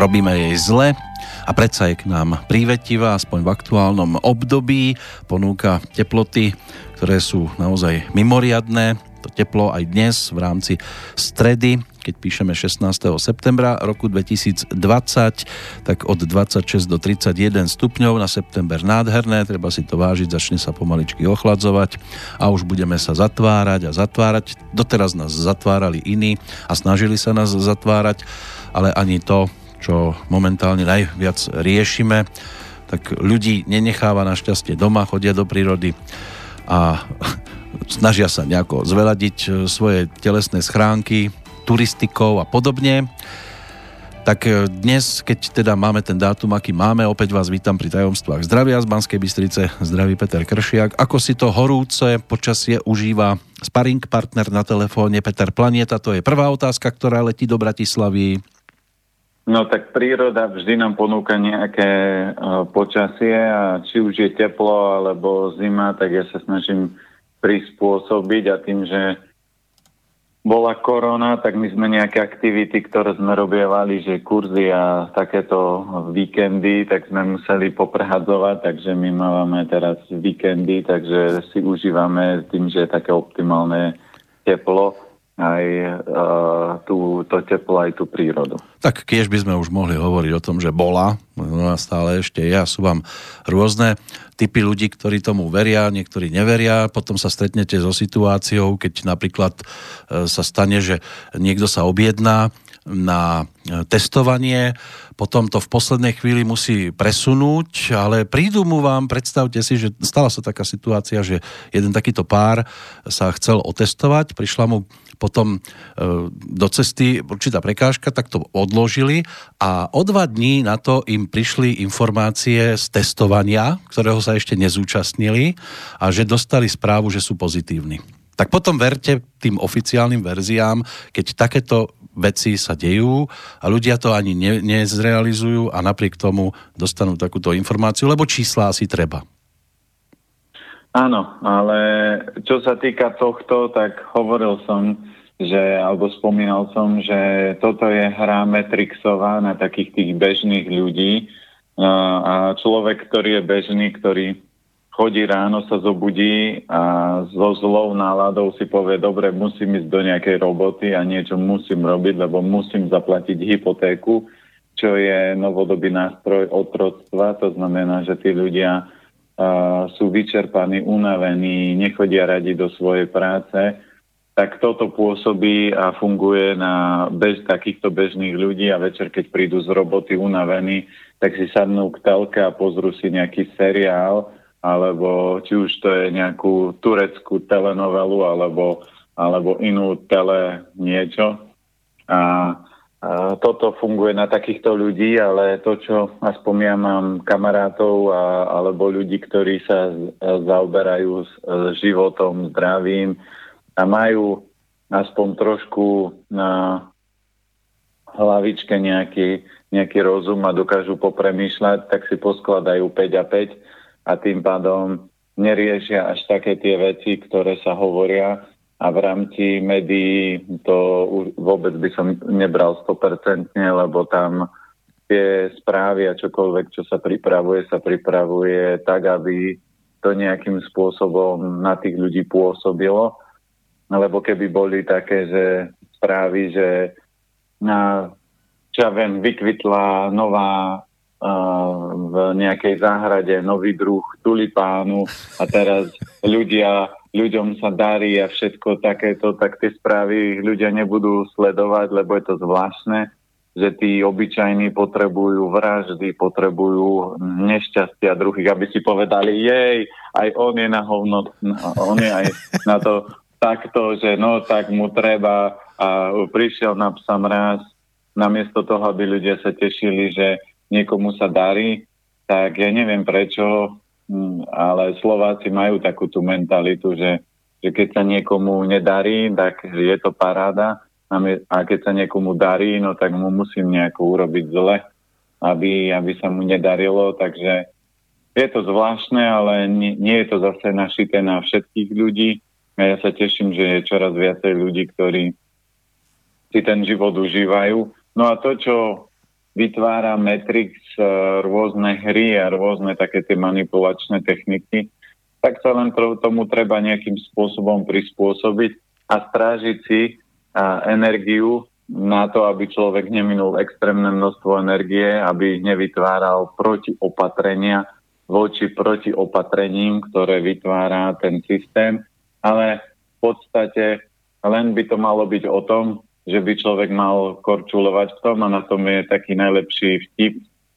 robíme jej zle a predsa je k nám prívetivá, aspoň v aktuálnom období. Ponúka teploty, ktoré sú naozaj mimoriadne. To teplo aj dnes v rámci stredy, keď píšeme 16. septembra roku 2020, tak od 26 do 31 stupňov, na september nádherné, treba si to vážiť, začne sa pomaličky ochladzovať a už budeme sa zatvárať a zatvárať. Doteraz nás zatvárali iní a snažili sa nás zatvárať, ale ani to, čo momentálne najviac riešime, tak ľudí nenecháva našťastie doma, chodia do prírody a snažia sa nejako zveladiť svoje telesné schránky turistikou a podobne. Tak dnes, keď teda máme ten dátum, aký máme, opäť vás vítam pri tajomstvách zdravia z Banskej Bystrice. Zdraví Peter Kršiak. Ako si to horúce počasie užíva sparing partner na telefóne Peter Planieta? To je prvá otázka, ktorá letí do Bratislavy. No tak príroda vždy nám ponúka nejaké počasie a či už je teplo alebo zima, tak ja sa snažím prispôsobiť a tým, že bola korona, tak my sme nejaké aktivity, ktoré sme robievali, že kurzy a takéto víkendy, tak sme museli poprehadzovať, takže my máme teraz víkendy, takže si užívame tým, že je také optimálne teplo, aj to teplo, aj tú prírodu. Tak keď by sme už mohli hovoriť o tom, že bola, no a stále ešte je, a sú vám rôzne typy ľudí, ktorí tomu veria, niektorí neveria, potom sa stretnete so situáciou, keď napríklad sa stane, že niekto sa objedná na testovanie, potom to v poslednej chvíli musí presunúť, ale prídu mu vám, predstavte si, že stala sa taká situácia, že jeden takýto pár sa chcel otestovať, prišla mu potom do cesty určitá prekážka, tak to odložili a o 2 dní na to im prišli informácie z testovania, ktorého sa ešte nezúčastnili a že dostali správu, že sú pozitívni. Tak potom verte tým oficiálnym verziám, keď takéto veci sa dejú a ľudia to ani nezrealizujú a napriek tomu dostanú takúto informáciu, lebo čísla asi treba. Áno, ale čo sa týka tohto, tak hovoril som, alebo spomínal som, že toto je hra Matrixová na takých tých bežných ľudí a človek, ktorý je bežný, ktorý chodí ráno, sa zobudí a so zlou náladou si povie, dobre, musím ísť do nejakej roboty a niečo musím robiť, lebo musím zaplatiť hypotéku, čo je novodobý nástroj otroctva. To znamená, že tí ľudia sú vyčerpaní, unavení, nechodia radi do svojej práce. Tak toto pôsobí a funguje bez takýchto bežných ľudí a večer, keď prídu z roboty unavení, tak si sadnú k telke a pozrú si nejaký seriál, alebo či už to je nejakú tureckú telenovelu, alebo inú niečo. A toto funguje na takýchto ľudí, ale to, čo aspoň ja mám kamarátov alebo ľudí, ktorí sa zaoberajú s životom, zdravím a majú aspoň trošku na hlavičke nejaký rozum a dokážu popremýšľať, tak si poskladajú 5 a 5 a tým pádom neriešia až také tie veci, ktoré sa hovoria a v rámci médií to vôbec by som nebral 100%, lebo tam tie správy a čokoľvek, čo sa pripravuje tak, aby to nejakým spôsobom na tých ľudí pôsobilo. Lebo keby boli také, že správy, že vykvitla nová v nejakej záhrade nový druh tulipánu a teraz ľuďom sa darí a všetko takéto, tak tie správy ľudia nebudú sledovať, lebo je to zvláštne, že tí obyčajní potrebujú vraždy, potrebujú nešťastia druhých, aby si povedali, aj on je na hovno, on je aj na to takto, že no tak mu treba a prišiel na psa mráz, namiesto toho, aby ľudia sa tešili, že niekomu sa darí, tak ja neviem prečo, ale Slováci majú takú tú mentalitu, že keď sa niekomu nedarí, tak je to paráda a keď sa niekomu darí, no tak mu musím nejako urobiť zle, aby sa mu nedarilo, takže je to zvláštne, ale nie je to zase našité na všetkých ľudí a ja sa teším, že je čoraz viacej ľudí, ktorí si ten život užívajú. No a to, čo vytvára Matrix rôzne hry a rôzne také tie manipulačné techniky, tak sa len tomu treba nejakým spôsobom prispôsobiť a strážiť si energiu na to, aby človek neminul extrémne množstvo energie, aby nevytváral protiopatrenia voči protiopatrením, ktoré vytvára ten systém. Ale v podstate len by to malo byť o tom, že by človek mal korčulovať v tom, a na tom je taký najlepší vtip,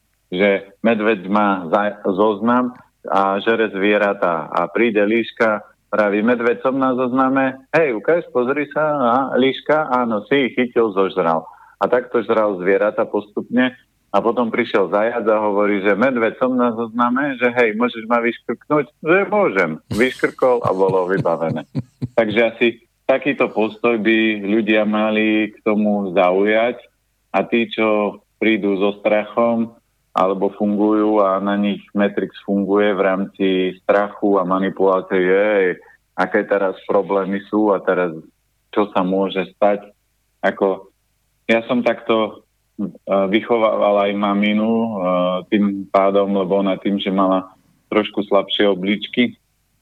že medveď má zoznam a žere zvieratá a príde líška, praví medveď, som na zozname, hej, ukáž, pozri sa, líška, áno, si ich chytil, zožral. A takto žral zvieratá postupne a potom prišiel zajac a hovorí, že medveď, som na zozname, že hej, môžeš ma vyškrknúť? Že môžem. Vyškrkol a bolo vybavené. Takže asi takýto postoj by ľudia mali k tomu zaujať a tí, čo prídu so strachom alebo fungujú a na nich Matrix funguje v rámci strachu a manipulácie, aké teraz problémy sú a teraz čo sa môže stať. Ako, ja som takto vychovával aj maminu tým pádom, lebo ona tým, že mala trošku slabšie obličky,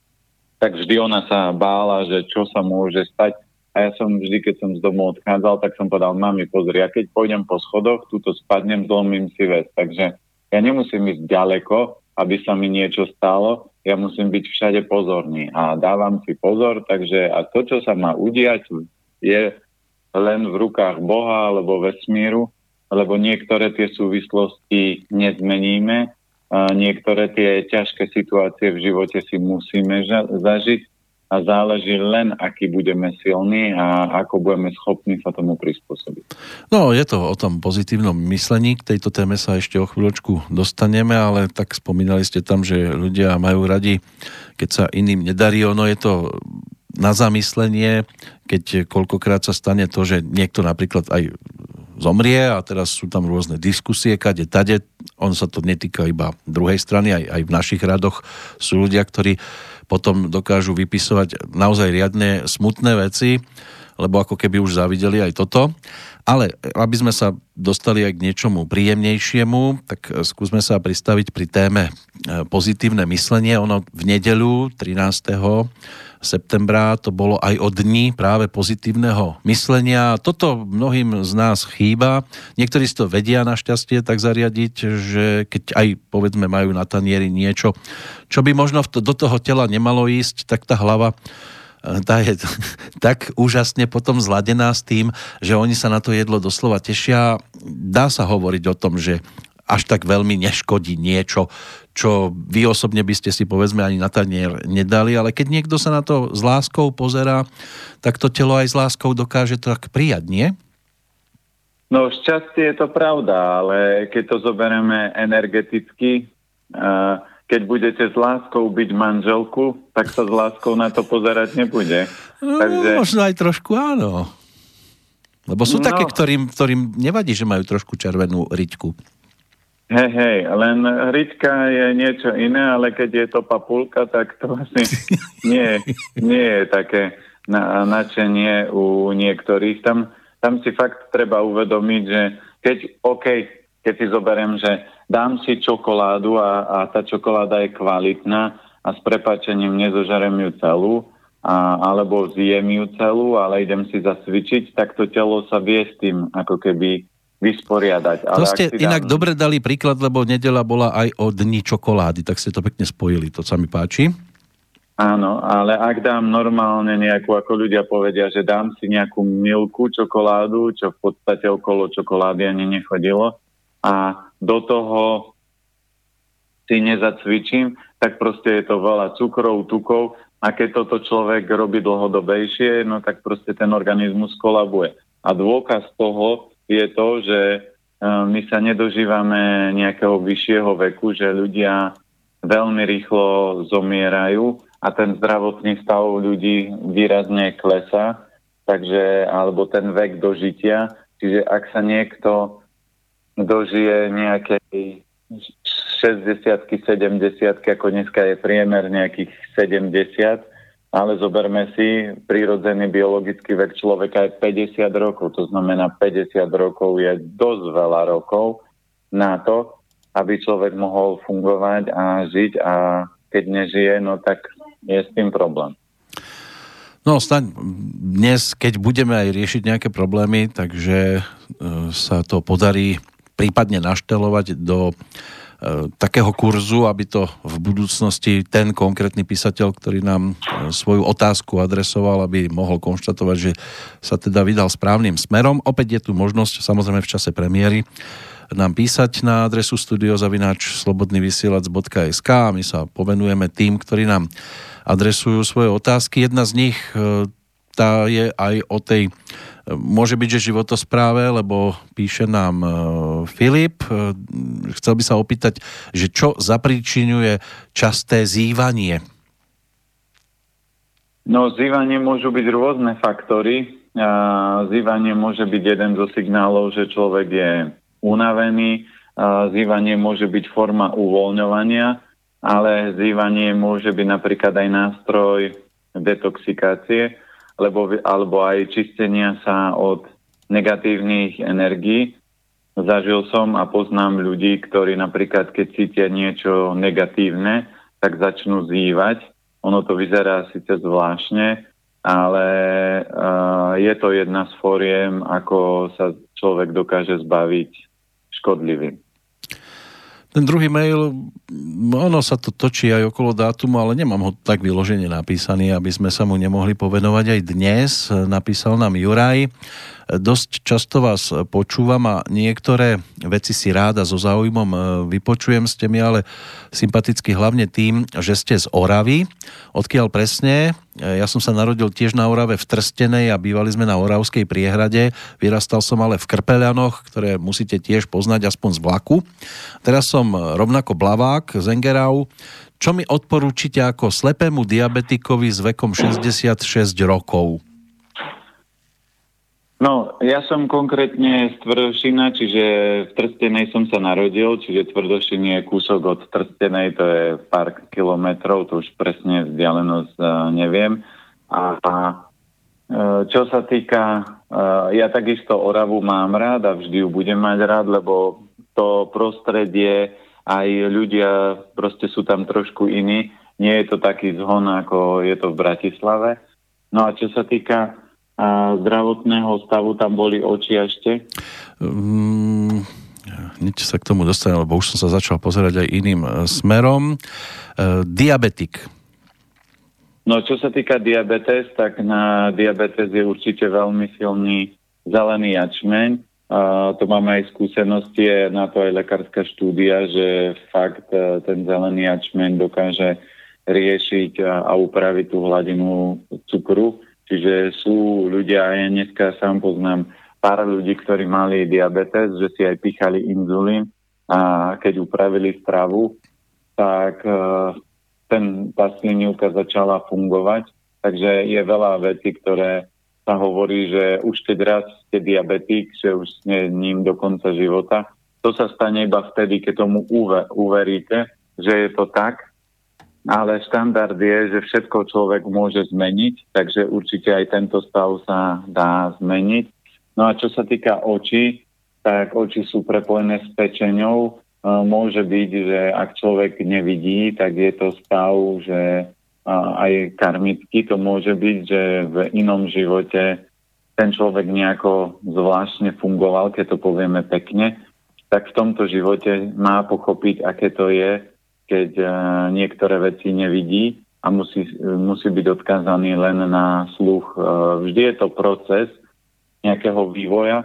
tak vždy ona sa bála, že čo sa môže stať. A ja som vždy, keď som z domu odchádzal, tak som povedal, mami, pozri, ja keď pôjdem po schodoch, túto spadnem, zlomím si vec. Takže ja nemusím ísť ďaleko, aby sa mi niečo stalo, ja musím byť všade pozorný. A dávam si pozor, takže a to, čo sa má udiať, je len v rukách Boha alebo vesmíru, lebo niektoré tie súvislosti nezmeníme, niektoré tie ťažké situácie v živote si musíme zažiť a záleží len, aký budeme silní a ako budeme schopní sa tomu prispôsobiť. No, je to o tom pozitívnom myslení. K tejto téme sa ešte o chvíľočku dostaneme, ale tak spomínali ste tam, že ľudia majú radi, keď sa iným nedarí. Ono je to na zamyslenie, keď koľkokrát sa stane to, že niekto napríklad aj zomrie a teraz sú tam rôzne diskusie, kade, tade. On sa to netýka iba druhej strany, aj v našich radoch sú ľudia, ktorí potom dokážu vypisovať naozaj riadne smutné veci, lebo ako keby už závideli aj toto. Ale aby sme sa dostali aj k niečomu príjemnejšiemu, tak skúsme sa pristaviť pri téme pozitívne myslenie. Ono v nedeľu 13. septembra to bolo aj o dni práve pozitívneho myslenia. Toto mnohým z nás chýba. Niektorí si to vedia našťastie tak zariadiť, že keď aj povedzme majú na tanieri niečo, čo by možno do toho tela nemalo ísť, tak tá hlava tá je tak úžasne potom zladená s tým, že oni sa na to jedlo doslova tešia. Dá sa hovoriť o tom, že až tak veľmi neškodí niečo, čo vy osobne by ste si povedzme ani na tanier nedali, ale keď niekto sa na to s láskou pozerá, tak to telo aj s láskou dokáže to tak prijať, nie? No šťastie je to pravda, ale keď to zoberieme energeticky, keď budete s láskou byť manželku, tak sa s láskou na to pozerať nebude. Takže... Možno aj trošku áno. Lebo sú také, ktorým nevadí, že majú trošku červenú riťku. Hej, len riťka je niečo iné, ale keď je to papulka, tak to asi nie je také nadšenie u niektorých. Tam si fakt treba uvedomiť, že keď si zoberiem, že dám si čokoládu a tá čokoláda je kvalitná a s prepáčením nezožerem ju celú, alebo zjem ju celú, ale idem si zacvičiť, tak to telo sa vie s tým ako keby vysporiadať. To ste inak dobre dali príklad, lebo nedeľa bola aj o dni čokolády, tak ste to pekne spojili, to sa mi páči. Áno, ale ak dám normálne nejakú, ako ľudia povedia, že dám si nejakú milku čokoládu, čo v podstate okolo čokolády ani nechodilo, a do toho si nezacvičím, tak proste je to veľa cukrov, tukov a keď toto človek robí dlhodobejšie, no tak proste ten organizmus kolabuje. A dôkaz toho je to, že my sa nedožívame nejakého vyššieho veku, že ľudia veľmi rýchlo zomierajú a ten zdravotný stav ľudí výrazne klesá, takže, alebo ten vek dožitia. Čiže ak sa niekto dožije nejakej 60-ky, 70-ky, ako dneska je priemer nejakých 70, ale zoberme si, prírodzený biologický vek človeka je 50 rokov, to znamená 50 rokov je dosť veľa rokov na to, aby človek mohol fungovať a žiť, a keď nežije, no tak je s tým problém. No snáď dnes, keď budeme aj riešiť nejaké problémy, takže sa to podarí prípadne naštelovať do takého kurzu, aby to v budúcnosti ten konkrétny písateľ, ktorý nám svoju otázku adresoval, aby mohol konštatovať, že sa teda vydal správnym smerom. Opäť je tu možnosť, samozrejme v čase premiéry, nám písať na adresu studio@slobodnyvysielac.sk a my sa povenujeme tým, ktorí nám adresujú svoje otázky. Jedna z nich, tá je aj o tej, môže byť, že životospráve, lebo píše nám Filip. Chcel by sa opýtať, že čo zapríčinuje časté zývanie? No, zývanie môžu byť rôzne faktory. Zývanie môže byť jeden zo signálov, že človek je unavený. Zývanie môže byť forma uvoľňovania, ale zývanie môže byť napríklad aj nástroj detoxikácie, alebo aj čistenia sa od negatívnych energií. Zažil som a poznám ľudí, ktorí napríklad, keď cítia niečo negatívne, tak začnú zývať. Ono to vyzerá síce zvláštne, ale je to jedna z fóriem, ako sa človek dokáže zbaviť škodlivým. Ten druhý mail, ono sa to točí aj okolo dátumu, ale nemám ho tak vyložene napísaný, aby sme sa mu nemohli povenovať aj dnes. Napísal nám Juraj. Dosť často vás počúvam a niektoré veci si rád a so záujmom vypočujem. Ste mi ale sympaticky hlavne tým, že ste z Oravy. Odkiaľ presne? Ja som sa narodil tiež na Orave v Trstenej a bývali sme na Oravskej priehrade. Vyrastal som ale v Krpeľanoch, ktoré musíte tiež poznať aspoň z vlaku. Teraz som rovnako Blavák z Engerau. Čo mi odporúčite ako slepému diabetikovi s vekom 66 rokov? No, ja som konkrétne z Tvrdošina, čiže v Trstenej som sa narodil, čiže Tvrdošin je kúsok od Trstenej, to je pár kilometrov, to už presne vzdialenosť neviem. A čo sa týka, ja takisto Oravu mám rád a vždy ju budem mať rád, lebo to prostredie, aj ľudia proste sú tam trošku iní. Nie je to taký zhon, ako je to v Bratislave. No a čo sa týka zdravotného stavu, tam boli oči ešte? Hneď sa k tomu dostanem, lebo už som sa začal pozerať aj iným smerom. Diabetik. No, čo sa týka diabetes, tak na diabetes je určite veľmi silný zelený jačmeň. To máme aj skúsenosti, je na to aj lekárska štúdia, že fakt ten zelený jačmeň dokáže riešiť a upraviť tú hladinu cukru. Čiže sú ľudia, ja dneska sám poznám pár ľudí, ktorí mali diabetes, že si aj píchali inzulín a keď upravili stravu, tak tá slinivka začala fungovať. Takže je veľa vecí, ktoré sa hovorí, že už keď raz ste diabetik, že už ste ním do konca života. To sa stane iba vtedy, keď tomu uveríte, že je to tak. Ale štandard je, že všetko človek môže zmeniť, takže určite aj tento stav sa dá zmeniť. No a čo sa týka očí, tak oči sú prepojené s pečeňou. Môže byť, že ak človek nevidí, tak je to stav, že aj karmicky to môže byť, že v inom živote ten človek nejako zvláštne fungoval, keď to povieme pekne, tak v tomto živote má pochopiť, aké to je, keď niektoré veci nevidí a musí byť odkázaný len na sluch. Vždy je to proces nejakého vývoja.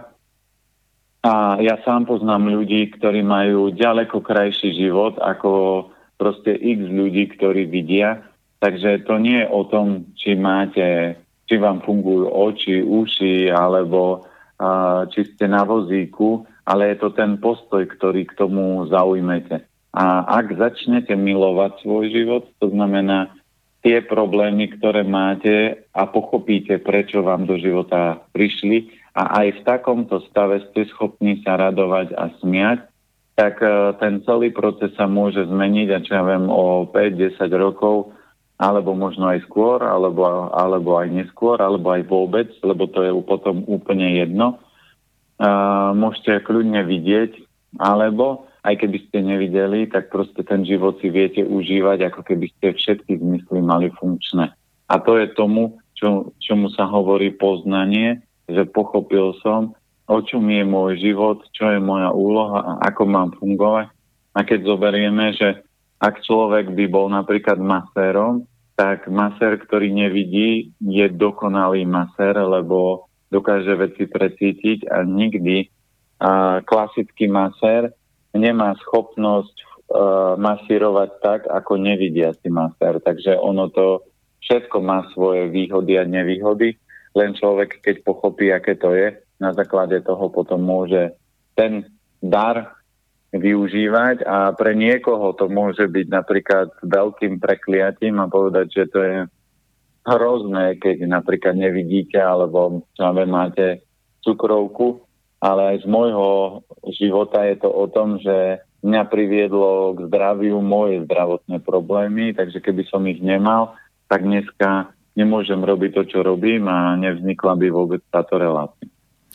A ja sám poznám ľudí, ktorí majú ďaleko krajší život ako proste x ľudí, ktorí vidia. Takže to nie je o tom, či vám fungujú oči, uši, alebo či ste na vozíku, ale je to ten postoj, ktorý k tomu zaujmete. A ak začnete milovať svoj život, to znamená tie problémy, ktoré máte a pochopíte, prečo vám do života prišli a aj v takomto stave ste schopní sa radovať a smiať, tak ten celý proces sa môže zmeniť a čo ja viem o 5-10 rokov, alebo možno aj skôr, alebo aj neskôr, alebo aj vôbec, lebo to je potom úplne jedno. Môžete kľudne vidieť, Alebo aj keby ste nevideli, tak proste ten život si viete užívať, ako keby ste všetky zmysly mali funkčné. A to je tomu, čomu sa hovorí poznanie, že pochopil som, o čom je môj život, čo je moja úloha a ako mám fungovať. A keď zoberieme, že ak človek by bol napríklad masérom, tak masér, ktorý nevidí, je dokonalý masér, lebo dokáže veci precítiť a nikdy klasický masér nemá schopnosť masírovať tak, ako nevidiaci masér. Takže ono to všetko má svoje výhody a nevýhody, len človek, keď pochopí, aké to je, na základe toho potom môže ten dar využívať a pre niekoho to môže byť napríklad veľkým prekliatím a povedať, že to je hrozné, keď napríklad nevidíte alebo máte cukrovku, ale aj z môjho života je to o tom, že mňa priviedlo k zdraviu moje zdravotné problémy, takže keby som ich nemal, tak dneska nemôžem robiť to, čo robím a nevznikla by vôbec táto relácia.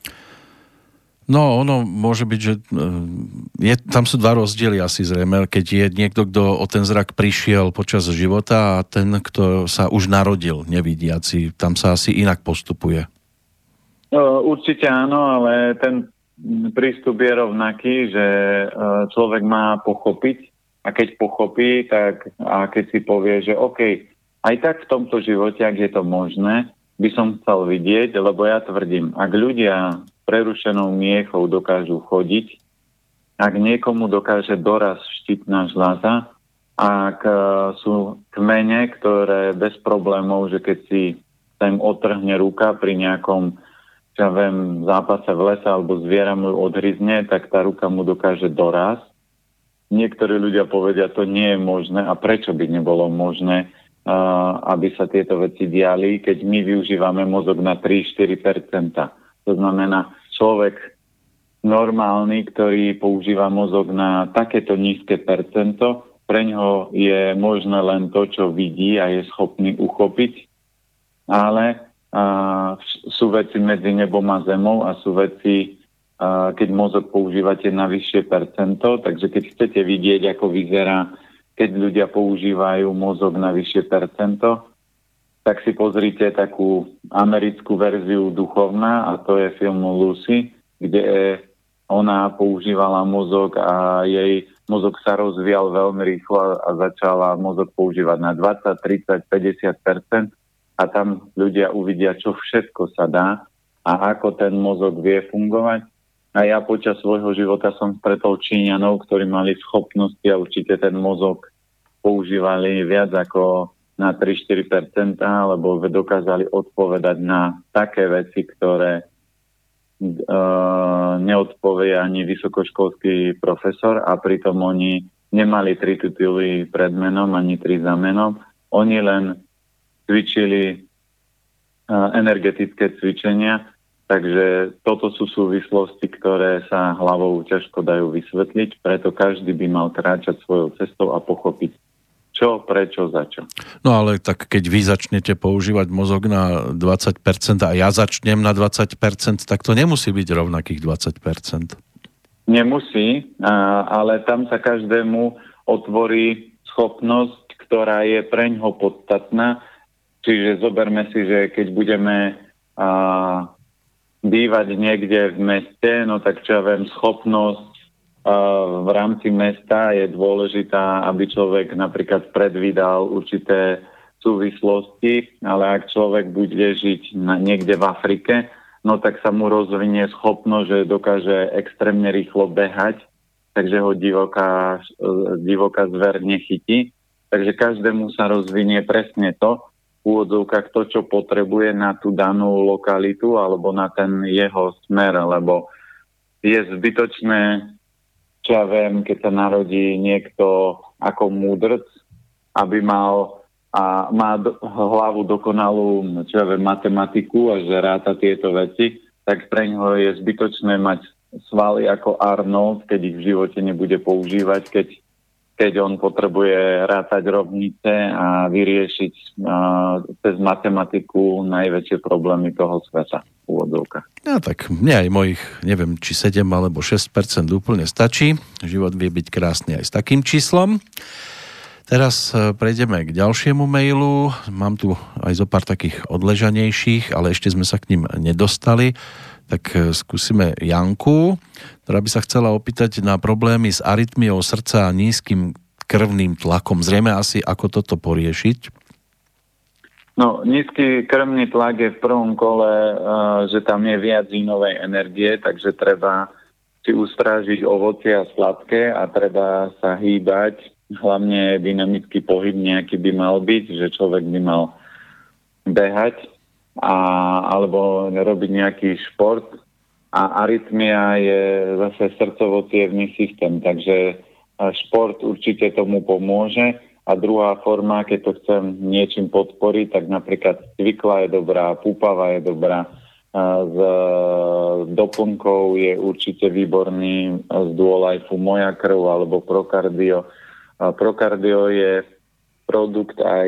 No, ono môže byť, že tam sú dva rozdiely asi zrejme, keď je niekto, kto o ten zrak prišiel počas života a ten, kto sa už narodil nevidiaci, tam sa asi inak postupuje. Určite áno, ale ten prístup je rovnaký, že človek má pochopiť a keď pochopí, tak a keď si povie, že OK, aj tak v tomto živote, ak je to možné, by som chcel vidieť, lebo ja tvrdím, ak ľudia prerušenou miechou dokážu chodiť, ak niekomu dokáže doraz štítna žľaza, ak sú kmene, ktoré bez problémov, že keď si sa im otrhne ruka pri nejakom zápase v lese alebo zviera mu odhryzne, tak tá ruka mu dokáže doraz. Niektorí ľudia povedia, to nie je možné a prečo by nebolo možné, aby sa tieto veci diali, keď my využívame mozog na 3-4%. To znamená, človek normálny, ktorý používa mozog na takéto nízke percento, pre ňoho je možné len to, čo vidí a je schopný uchopiť, ale sú veci medzi nebom a zemou a sú veci, keď mozog používate na vyššie percento, takže keď chcete vidieť, ako vyzerá, keď ľudia používajú mozog na vyššie percento, tak si pozrite takú americkú verziu Duchovná a to je film Lucy, kde ona používala mozog a jej mozog sa rozvíjal veľmi rýchlo a začala mozog používať na 20, 30, 50% a tam ľudia uvidia, čo všetko sa dá a ako ten mozog vie fungovať. A ja počas svojho života som stretol Číňanov, ktorí mali schopnosti a určite ten mozog používali viac ako na 3-4%, lebo dokázali odpovedať na také veci, ktoré neodpovie ani vysokoškolský profesor a pritom oni nemali 3 tituly pred menom ani 3 za menom. Oni len cvičili energetické cvičenia, takže toto sú súvislosti, ktoré sa hlavou ťažko dajú vysvetliť, preto každý by mal kráčať svojou cestou a pochopiť, čo, prečo, za čo. No ale tak keď vy začnete používať mozog na 20% a ja začnem na 20%, tak to nemusí byť rovnakých 20%. Nemusí, ale tam sa každému otvorí schopnosť, ktorá je preňho podstatná. Čiže zoberme si, že keď budeme bývať niekde v meste, no tak čo ja viem, schopnosť v rámci mesta je dôležitá, aby človek napríklad predvídal určité súvislosti, ale ak človek bude žiť niekde v Afrike, no tak sa mu rozvinie schopnosť, že dokáže extrémne rýchlo behať, takže ho divoká zver nechytí. Takže každému sa rozvinie presne to, v úvodzovkách to, čo potrebuje na tú danú lokalitu alebo na ten jeho smer, lebo je zbytočné, čo ja viem, keď sa narodí niekto ako múdrc, aby má hlavu dokonalú, čo ja viem, matematiku a že ráta tieto veci, tak pre ňoho je zbytočné mať svaly ako Arnold, keď ich v živote nebude používať, keď on potrebuje rátať rovnice a vyriešiť cez matematiku najväčšie problémy toho sveta. úvodzovka. No tak mne aj mojich, neviem, či 7 alebo 6% úplne stačí. Život vie byť krásny aj s takým číslom. Teraz prejdeme k ďalšiemu mailu. Mám tu aj zo pár takých odležanejších, ale ešte sme sa k ním nedostali. Tak skúsime Janku, ktorá by sa chcela opýtať na problémy s arytmiou srdca a nízkym krvným tlakom. Zrejme asi, ako toto poriešiť. No, nízky krvný tlak je v prvom kole, že tam je viac inovej energie, takže treba si ustrážiť ovocie a sladké a treba sa hýbať. Hlavne dynamický pohyb nejaký by mal byť, že človek by mal behať alebo robiť nejaký šport. A arytmia je zase srdcovo-cievny systém, takže šport určite tomu pomôže. A druhá forma, keď to chcem niečím podporiť, tak napríklad cvikla je dobrá, púpava je dobrá, s doplnkou je určite výborný z Duolifeu Moja krv alebo Prokardio. Prokardio je produkt aj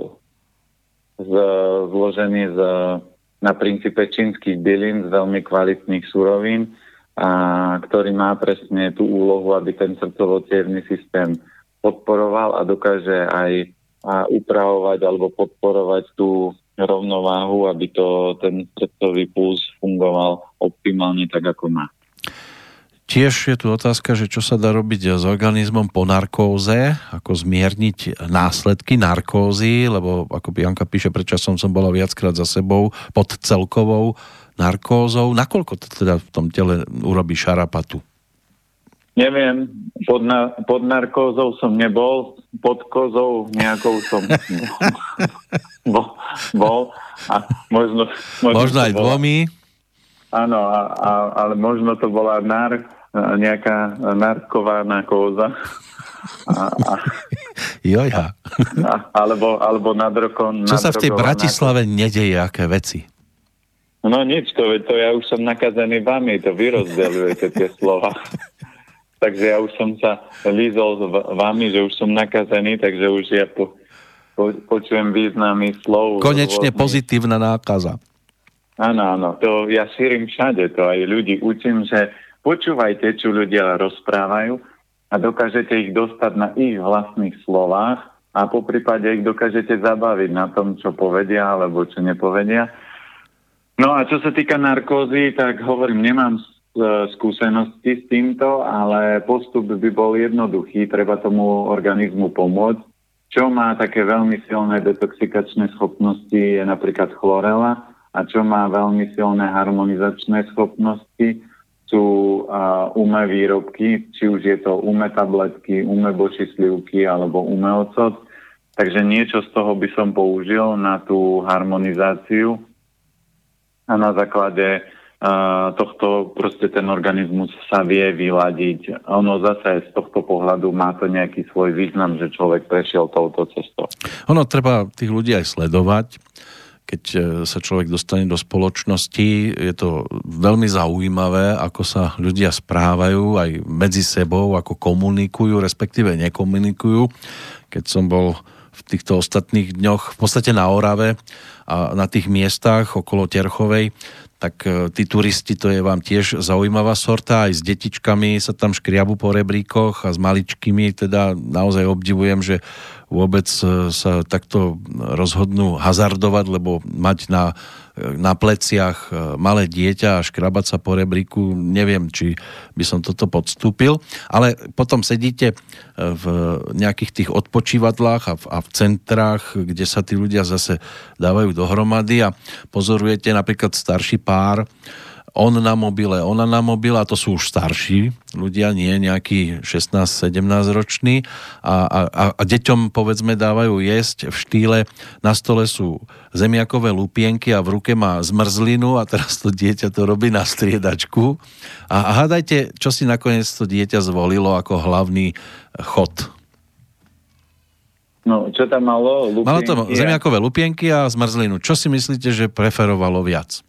zložený na princípe čínskych bylín z veľmi kvalitných surovín, ktorý má presne tú úlohu, aby ten srdcovo-cievny systém podporoval a dokáže aj upravovať alebo podporovať tú rovnováhu, aby ten srdcový puls fungoval optimálne tak, ako má. Tiež je tu otázka, že čo sa dá robiť s organizmom po narkóze, ako zmierniť následky narkózy, lebo ako Janka píše, predčasom som bola viackrát za sebou pod celkovou narkózou. Nakoľko to teda v tom tele urobí šarapatu? Neviem, pod narkózou som nebol, pod kozou nejakou som bol a možno aj dvomi. Áno, ale možno to bola nejaká narkovaná kóza. Joja. Alebo nadrokon. Čo sa v tej Bratislave nedeje, aké veci? No nič, to ja už som nakazený vami, to vy rozdeľujete tie slova. Takže ja už som sa lízol s vami, že už som nakazený, takže už ja počujem významy slov. Konečne pozitívna nákaza. Áno, to ja šírim všade, to aj ľudí učím, že počúvajte, čo ľudia rozprávajú a dokážete ich dostať na ich vlastných slovách a poprípade ich dokážete zabaviť na tom, čo povedia alebo čo nepovedia. No a čo sa týka narkózy, tak hovorím, nemám skúsenosti s týmto, ale postup by bol jednoduchý, treba tomu organizmu pomôcť. Čo má také veľmi silné detoxikačné schopnosti je napríklad chlorela a čo má veľmi silné harmonizačné schopnosti sú umé výrobky, či už je to umé tabletky, umé bočislivky alebo umé ocot. Takže niečo z toho by som použil na tú harmonizáciu a na základe tohto proste ten organizmus sa vie vyladiť. Ono zase z tohto pohľadu má to nejaký svoj význam, že človek prešiel touto cestou. Ono treba tých ľudí aj sledovať. Keď sa človek dostane do spoločnosti, je to veľmi zaujímavé, ako sa ľudia správajú aj medzi sebou, ako komunikujú, respektíve nekomunikujú. Keď som bol v týchto ostatných dňoch v podstate na Orave a na tých miestach okolo Terchovej, tak tí turisti, to je vám tiež zaujímavá sorta, aj s detičkami sa tam škriabu po rebríkoch a s maličkými, teda naozaj obdivujem, že vôbec sa takto rozhodnú hazardovať, lebo mať na pleciach malé dieťa a škrabať sa po rebríku, neviem, či by som toto podstúpil, ale potom sedíte v nejakých tých odpočívadlách a v centrách, kde sa tí ľudia zase dávajú dohromady a pozorujete napríklad starší pár, on na mobile, ona na mobile, a to sú už starší ľudia, nie nejaký 16-17 roční a deťom povedzme dávajú jesť v štýle, na stole sú zemiakové lupienky a v ruke má zmrzlinu a teraz to dieťa to robí na striedačku a hádajte, čo si nakoniec to dieťa zvolilo ako hlavný chod. No, čo tam malo? Lupienky, malo to zemiakové lupienky a zmrzlinu. Čo si myslíte, že preferovalo viac?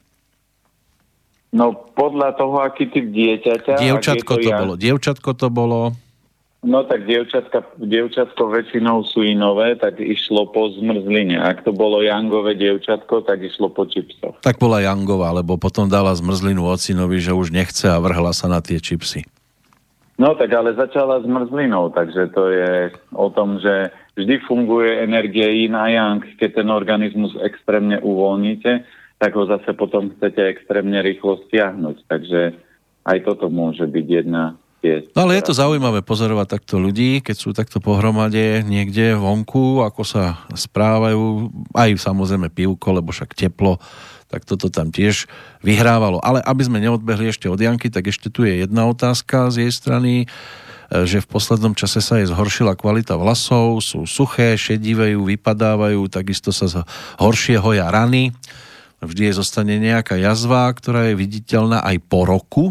No, podľa toho, aký typ dieťaťa... Dievčatko to bolo. No tak dievčatko väčšinou sú inové, tak išlo po zmrzline. Ak to bolo Jangové dievčatko, tak išlo po čipsoch. Tak bola Jangová, lebo potom dala zmrzlinu ocinovi, že už nechce a vrhla sa na tie čipsy. No tak ale začala zmrzlinou, takže to je o tom, že vždy funguje energie yin a yang. Keď ten organizmus extrémne uvoľníte, tak ho zase potom chcete extrémne rýchlo stiahnuť. Takže aj toto môže byť jedna. No ale je to zaujímavé pozorovať takto ľudí, keď sú takto pohromade niekde vonku, ako sa správajú, aj samozrejme pivko, lebo však teplo, tak toto tam tiež vyhrávalo. Ale aby sme neodbehli ešte od Janky, tak ešte tu je jedna otázka z jej strany, že v poslednom čase sa jej zhoršila kvalita vlasov, sú suché, šedivejú, vypadávajú, takisto sa horšie hoja rany, vždy je zostane nejaká jazva, ktorá je viditeľná aj po roku.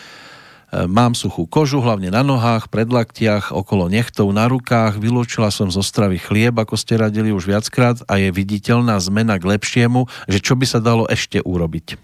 Mám suchú kožu, hlavne na nohách, predlaktiach, okolo nechtov, na rukách. Vylúčila som zo stravy chlieb, ako ste radili už viackrát, a je viditeľná zmena k lepšiemu, že čo by sa dalo ešte urobiť?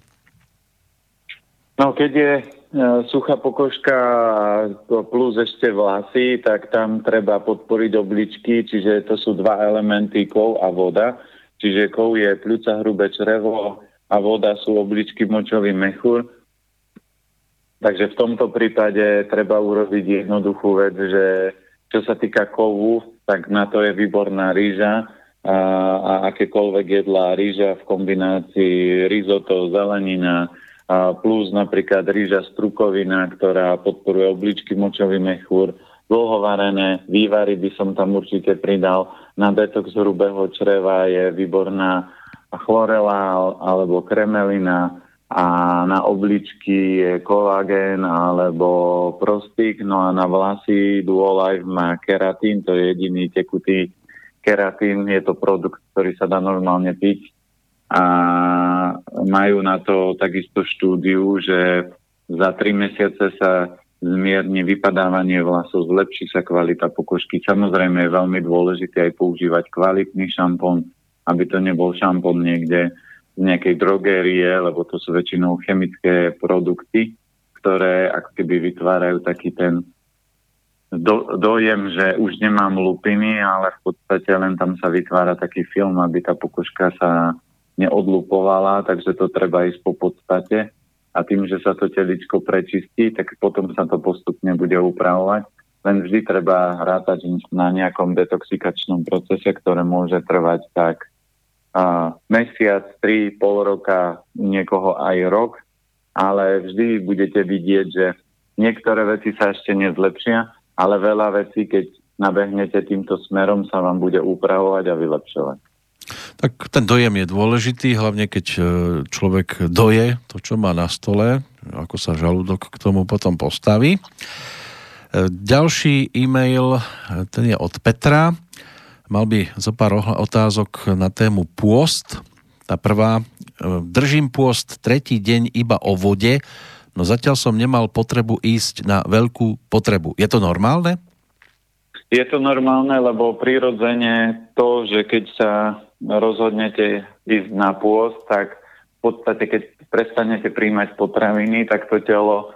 No, keď je suchá pokožka plus ešte vlasy, tak tam treba podporiť obličky, čiže to sú dva elementy, kov a voda. Čiže kov je pľúca, hrubé črevo a voda sú obličky, močový mechúr. Takže v tomto prípade treba urobiť jednoduchú vec, že čo sa týka kovu, tak na to je výborná rýža a akékoľvek jedlá rýža v kombinácii risotto, zelenina plus napríklad rýža strukovina, ktorá podporuje obličky, močový mechúr, dlhovarené vývary by som tam určite pridal. Na detox hrubého čreva je výborná chlorela alebo kremelina, a na obličky je kolagén alebo prostik, no a na vlasy Duolife má keratín, to je jediný tekutý keratín, je to produkt, ktorý sa dá normálne piť a majú na to takisto štúdiu, že za 3 mesiace sa zmierni vypadávanie vlasov, zlepší sa kvalita pokožky. Samozrejme je veľmi dôležité aj používať kvalitný šampón, aby to nebol šampón niekde z nejakej drogérie, lebo to sú väčšinou chemické produkty, ktoré ako keby vytvárajú taký ten dojem, že už nemám lupiny, ale v podstate len tam sa vytvára taký film, aby tá pokožka sa neodlupovala, takže to treba ísť po podstate. A tým, že sa to teličko prečistí, tak potom sa to postupne bude upravovať. Len vždy treba rátať na nejakom detoxikačnom procese, ktoré môže trvať tak mesiac, 3, pol roka, niekoho aj rok, ale vždy budete vidieť, že niektoré veci sa ešte nezlepšia, ale veľa vecí, keď nabehnete týmto smerom, sa vám bude upravovať a vylepšovať. Tak ten dojem je dôležitý, hlavne keď človek doje to, čo má na stole, ako sa žalúdok k tomu potom postaví. Ďalší e-mail, ten je od Petra. Mal by zo pár otázok na tému pôst. Tá prvá, držím pôst 3. deň iba o vode, no zatiaľ som nemal potrebu ísť na veľkú potrebu. Je to normálne? Je to normálne, lebo prirodzene to, že keď sa rozhodnete ísť na pôst, tak v podstate keď prestanete príjmať potraviny, tak to telo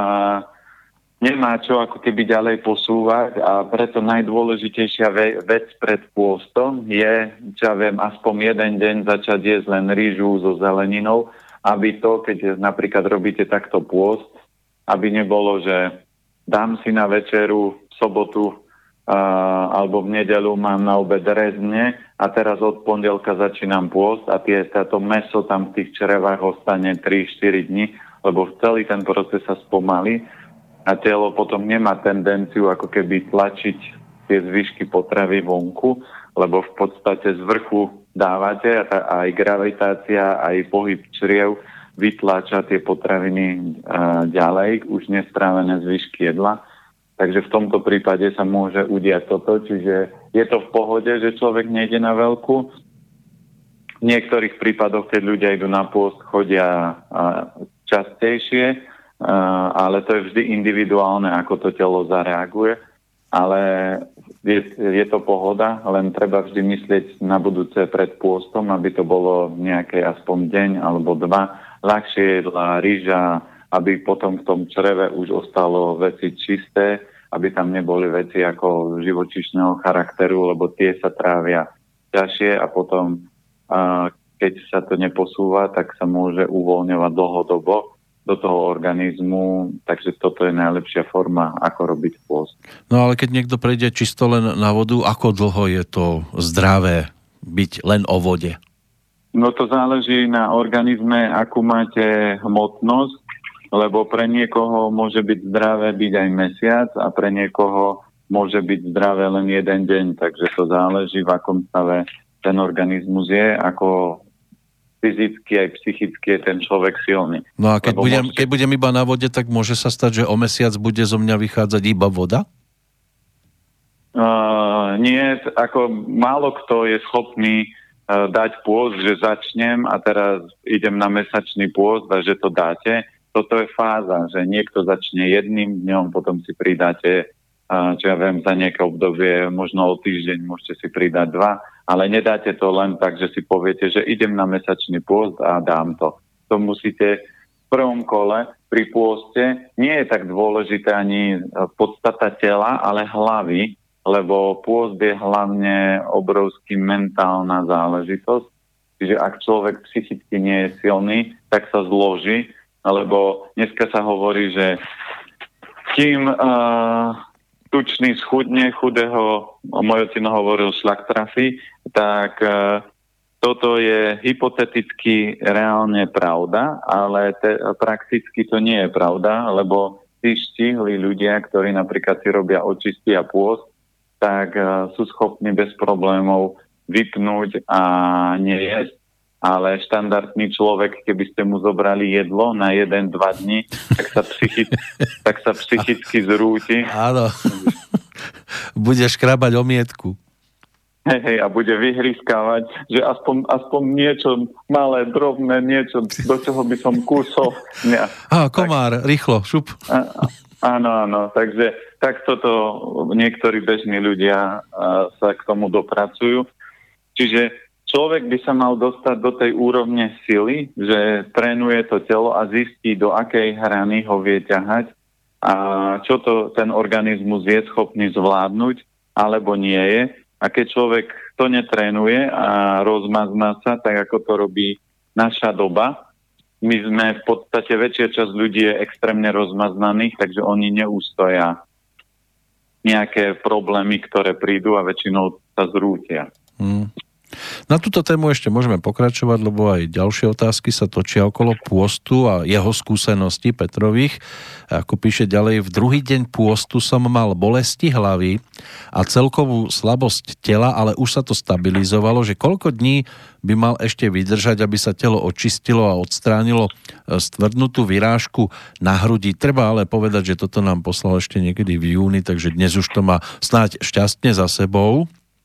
nemá čo ako keby ďalej posúvať a preto najdôležitejšia vec pred pôstom je, čo ja viem, aspoň jeden deň začať jesť len rýžu so zeleninou, aby to, keď napríklad robíte takto pôst, aby nebolo, že dám si na večeru v sobotu alebo v nedeľu mám na obed rezne a teraz od pondelka začínam pôst a táto mäso tam v tých črevách ostane 3-4 dní, lebo celý ten proces sa spomalí a telo potom nemá tendenciu ako keby tlačiť tie zvyšky potravy vonku, lebo v podstate z vrchu dávate a aj gravitácia, aj pohyb čriev vytláča tie potraviny ďalej, už nestrávené zvyšky jedla. Takže v tomto prípade sa môže udiať toto, čiže je to v pohode, že človek nejde na veľkú. V niektorých prípadoch, keď ľudia idú na pôst, chodia častejšie, ale to je vždy individuálne, ako to telo zareaguje. Ale je to pohoda, len treba vždy myslieť na budúce pred pôstom, aby to bolo nejaké aspoň deň alebo 2. Ľahšie jedlá, rýža, aby potom v tom čreve už ostalo veci čisté aby tam neboli veci ako živočíšneho charakteru, lebo tie sa trávia ťažšie a potom, keď sa to neposúva, tak sa môže uvoľňovať dlhodobo do toho organizmu, takže toto je najlepšia forma, ako robiť pôst. No ale keď niekto prejde čisto len na vodu, ako dlho je to zdravé byť len o vode? No to záleží na organizme, akú máte hmotnosť, lebo pre niekoho môže byť zdravé byť aj mesiac a pre niekoho môže byť zdravé len jeden deň, takže to záleží, v akom stave ten organizmus je, ako fyzicky aj psychicky je ten človek silný. No a keď budem iba na vode, tak môže sa stať, že o mesiac bude zo mňa vychádzať iba voda? Nie, ako málo kto je schopný dať pôst, že začnem a teraz idem na mesačný pôst a že to dáte. Toto je fáza, že niekto začne jedným dňom, potom si pridáte, čo ja viem, za nejaké obdobie, možno o týždeň môžete si pridať 2, ale nedáte to len tak, že si poviete, že idem na mesačný pôst a dám to. To musíte v prvom kole pri pôste, nie je tak dôležité ani podstata tela, ale hlavy, lebo pôst je hlavne obrovský mentálna záležitosť. Čiže ak človek psychicky nie je silný, tak sa zloží, lebo dneska sa hovorí, že kým tučný schudne, chudého, môj ocino hovoril, šlak trafí, tak toto je hypoteticky reálne pravda, ale prakticky to nie je pravda, lebo tí štihli ľudia, ktorí napríklad si robia očisty a pôst, tak sú schopní bez problémov vypnúť a nejesť. Ale štandardný človek, keby ste mu zobrali jedlo na 1-2 dní, tak sa psychicky zrúti. Áno. Bude škrabať omietku. Hej, a bude vyhryskávať, že aspoň niečo malé, drobné, niečo, do čoho by som kúsol. Komár, rýchlo, šup. Áno, takže takto to niektorí bežní ľudia sa k tomu dopracujú. Čiže človek by sa mal dostať do tej úrovne sily, že trénuje to telo a zistí, do akej hrany ho vie ťahať a čo to ten organizmus je schopný zvládnuť, alebo nie je. A keď človek to netrénuje a rozmazná sa, tak ako to robí naša doba, my sme v podstate, väčšia časť ľudí je extrémne rozmaznaných, takže oni neústoja nejaké problémy, ktoré prídu a väčšinou sa zrútia. Na túto tému ešte môžeme pokračovať, lebo aj ďalšie otázky sa točia okolo pôstu a jeho skúseností Petrových. Ako píše ďalej, v druhý deň pôstu som mal bolesti hlavy a celkovú slabosť tela, ale už sa to stabilizovalo, že koľko dní by mal ešte vydržať, aby sa telo očistilo a odstránilo stvrdnutú vyrážku na hrudi. Treba ale povedať, že toto nám poslal ešte niekedy v júni, takže dnes už to má snáď šťastne za sebou.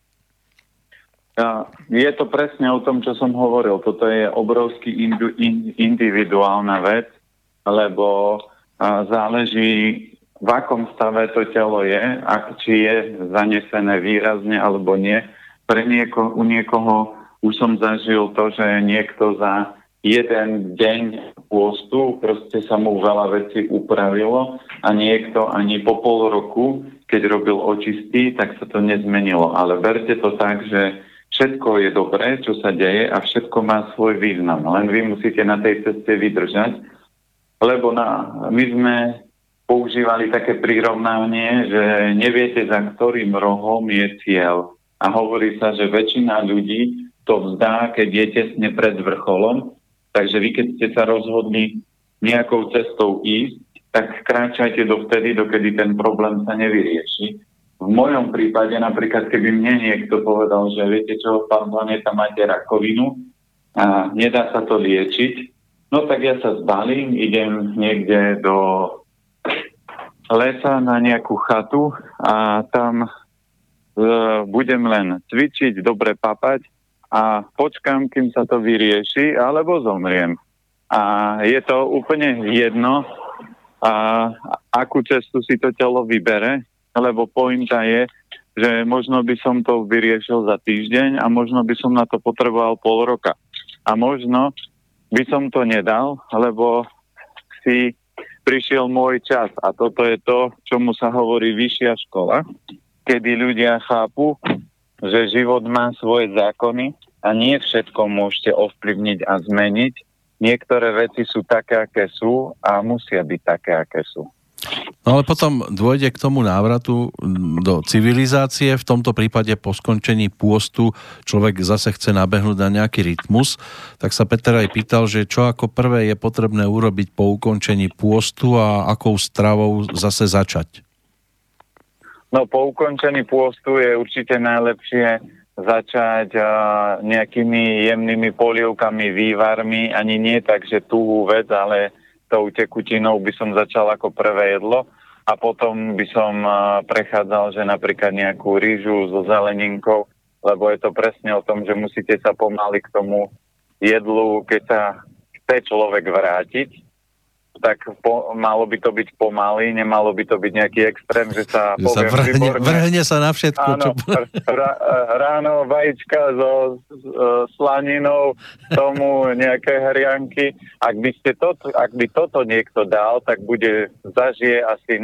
Je to presne o tom, čo som hovoril. Toto je obrovský individuálna vec, lebo záleží, v akom stave to telo je, či je zanesené výrazne alebo nie. U niekoho už som zažil to, že niekto za jeden deň pôstu proste sa mu veľa vecí upravilo a niekto ani po pol roku, keď robil očistý, tak sa to nezmenilo. Ale berte to tak, že všetko je dobré, čo sa deje a všetko má svoj význam. Len vy musíte na tej ceste vydržať, lebo my sme používali také prirovnanie, že neviete, za ktorým rohom je cieľ. A hovorí sa, že väčšina ľudí to vzdá, keď je tesne pred vrcholom. Takže vy, keď ste sa rozhodli nejakou cestou ísť, tak kráčajte dovtedy, dokedy ten problém sa nevyrieši. V mojom prípade, napríklad, keby mne niekto povedal, že viete čo, pán Planeta, máte rakovinu a nedá sa to liečiť, no tak ja sa zbalím, idem niekde do lesa na nejakú chatu a tam budem len cvičiť, dobre papať a počkám, kým sa to vyrieši, alebo zomriem. A je to úplne jedno, akú cestu si to telo vybere, lebo pointa je, že možno by som to vyriešil za týždeň a možno by som na to potreboval pol roka. A možno by som to nedal, lebo si prišiel môj čas a toto je to, čomu sa hovorí vyššia škola, kedy ľudia chápu, že život má svoje zákony a nie všetko môžete ovplyvniť a zmeniť. Niektoré veci sú také, aké sú a musia byť také, aké sú. No ale potom dôjde k tomu návratu do civilizácie, v tomto prípade po skončení pôstu človek zase chce nabehnúť na nejaký rytmus, tak sa Peter aj pýtal, že čo ako prvé je potrebné urobiť po ukončení pôstu a akou stravou zase začať? No po ukončení pôstu je určite najlepšie začať nejakými jemnými polievkami, vývarmi, ani nie tak, že tuhú vec, ale tou tekutinou by som začal ako prvé jedlo a potom by som prechádzal, že napríklad nejakú rýžu so zeleninkou, lebo je to presne o tom, že musíte sa pomaly k tomu jedlu, keď sa chce človek vrátiť, tak malo by to byť pomaly, nemalo by to byť nejaký extrém, že sa vrhne sa na všetko. Áno, ráno vajíčka so slaninou, tomu nejaké hrianky. Ak by toto niekto dal, tak zažije asi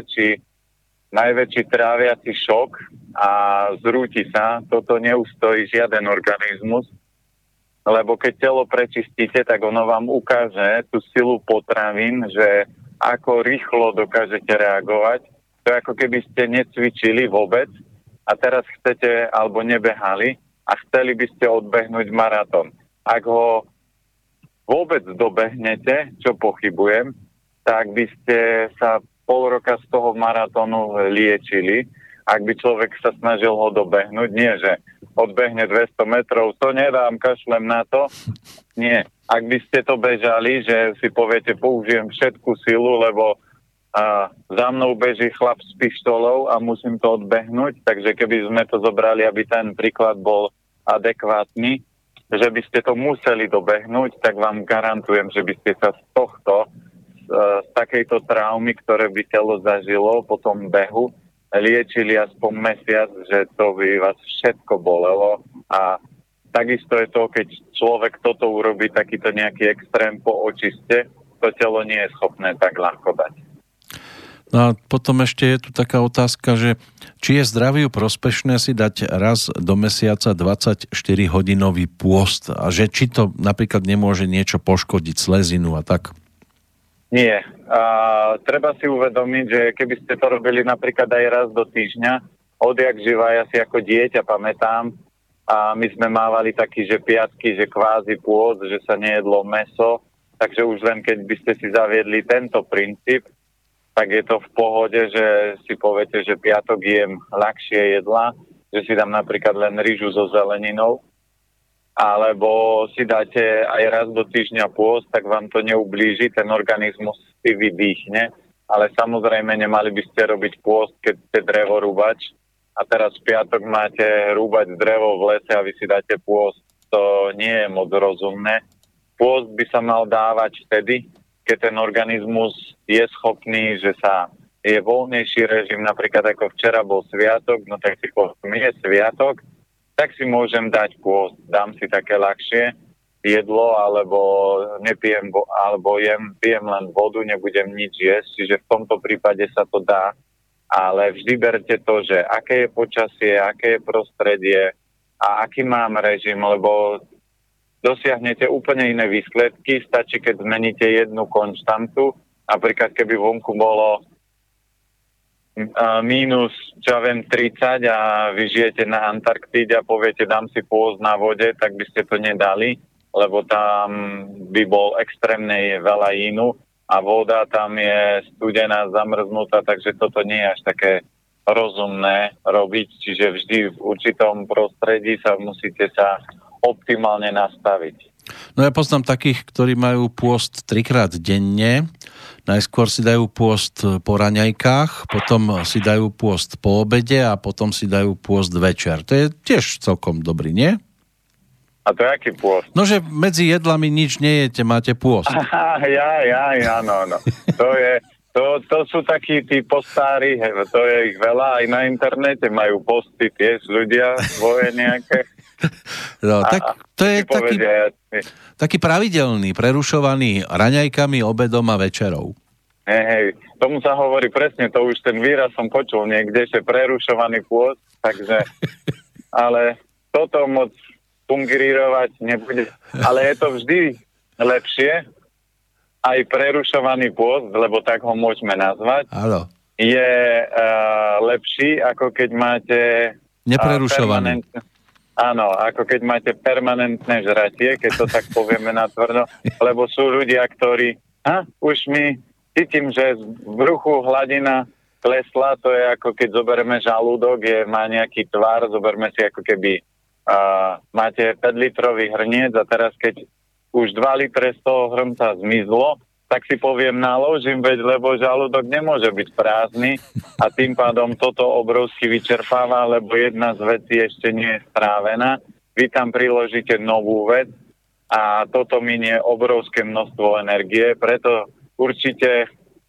najväčší tráviaci šok a zrúti sa. Toto neustojí žiaden organizmus. Lebo keď telo prečistíte, tak ono vám ukáže tú silu potravín, že ako rýchlo dokážete reagovať. To je ako keby ste necvičili vôbec a teraz chcete alebo nebehali a chceli by ste odbehnúť maratón. Ak ho vôbec dobehnete, čo pochybujem, tak by ste sa pol roka z toho maratónu liečili. Ak by človek sa snažil ho dobehnúť, nie, že odbehne 200 metrov, to nedám, kašlem na to. Nie. Ak by ste to bežali, že si poviete, použijem všetku silu, lebo za mnou beží chlap s pištolou a musím to odbehnúť, takže keby sme to zobrali, aby ten príklad bol adekvátny, že by ste to museli dobehnúť, tak vám garantujem, že by ste sa z tohto, z takejto traumy, ktoré by telo zažilo po tom behu, liečili aspoň mesiac, že to by vás všetko bolelo a takisto je to, keď človek toto urobí, takýto nejaký extrém po očiste, to telo nie je schopné tak ľahko dať. No a potom ešte je tu taká otázka, že či je zdraviu prospešné si dať raz do mesiaca 24-hodinový pôst a že či to napríklad nemôže niečo poškodiť, slezinu a tak? Nie. Treba si uvedomiť, že keby ste to robili napríklad aj raz do týždňa, odjak živa, ja si ako dieťa pamätám, a my sme mávali taký, že piatky, že kvázi pôst, že sa nejedlo mäso, takže už len keď by ste si zaviedli tento princíp, tak je to v pohode, že si poviete, že piatok jem ľahšie jedla, že si dám napríklad len rýžu so zeleninou, alebo si dáte aj raz do týždňa pôst, tak vám to neublíži, ten organizmus si vydýchne, ale samozrejme nemali by ste robiť pôst, keď ste drevorúbač a teraz v piatok máte rúbať drevo v lese a vy si dáte pôst. To nie je moc rozumné. Pôst by sa mal dávať vtedy, keď ten organizmus je schopný, že je voľnejší režim, napríklad ako včera bol sviatok, no tak si poviem, je sviatok, tak si môžem dať pôst, dám si také ľahšie jedlo, alebo nepijem, alebo pijem len vodu, nebudem nič jesť, čiže v tomto prípade sa to dá, ale vždy berte to, že aké je počasie, aké je prostredie a aký mám režim, lebo dosiahnete úplne iné výsledky, stačí, keď zmeníte jednu konštantu, napríklad keby vonku bolo mínus, čo ja viem, 30 a vy žijete na Antarktíde a poviete, dám si pôst na vode, tak by ste to nedali, lebo tam by bol extrémne veľa inu a voda tam je studená, zamrznutá, takže toto nie je až také rozumné robiť, čiže vždy v určitom prostredí musíte sa optimálne nastaviť. No ja poznám takých, ktorí majú pôst 3-krát denne. Najskôr si dajú pôst po raňajkách, potom si dajú pôst po obede a potom si dajú pôst večer. To je tiež celkom dobrý, nie? A to je aký pôst? No, že medzi jedlami nič nejete, máte pôst. No. To sú takí tí postári, to je ich veľa, aj na internete majú posty tiež ľudia svoje nejaké. No, tak to je taký pravidelný, prerušovaný raňajkami, obedom a večerou. Hej, tomu sa hovorí presne, to už ten výraz som počul niekde, že prerušovaný pôst, takže, ale toto moc fungírovať nebude. Ale je to vždy lepšie, aj prerušovaný pôst, lebo tak ho môžeme nazvať, áno, je lepší, ako keď máte neprerušovaný. Áno, ako keď máte permanentné žratie, keď to tak povieme natvrdo, lebo sú ľudia, ktorí už mi cítim, že v bruchu hladina klesla, to je ako keď zoberieme žalúdok, má nejaký tvar, zoberme si ako keby máte 5-litrový hrniec a teraz keď už 2 litre z toho hrnca zmizlo, tak si poviem, naložím, lebo žalúdok nemôže byť prázdny a tým pádom toto obrovsky vyčerpáva, lebo jedna z vecí ešte nie je strávená. Vy tam priložíte novú vec a toto minie obrovské množstvo energie, preto určite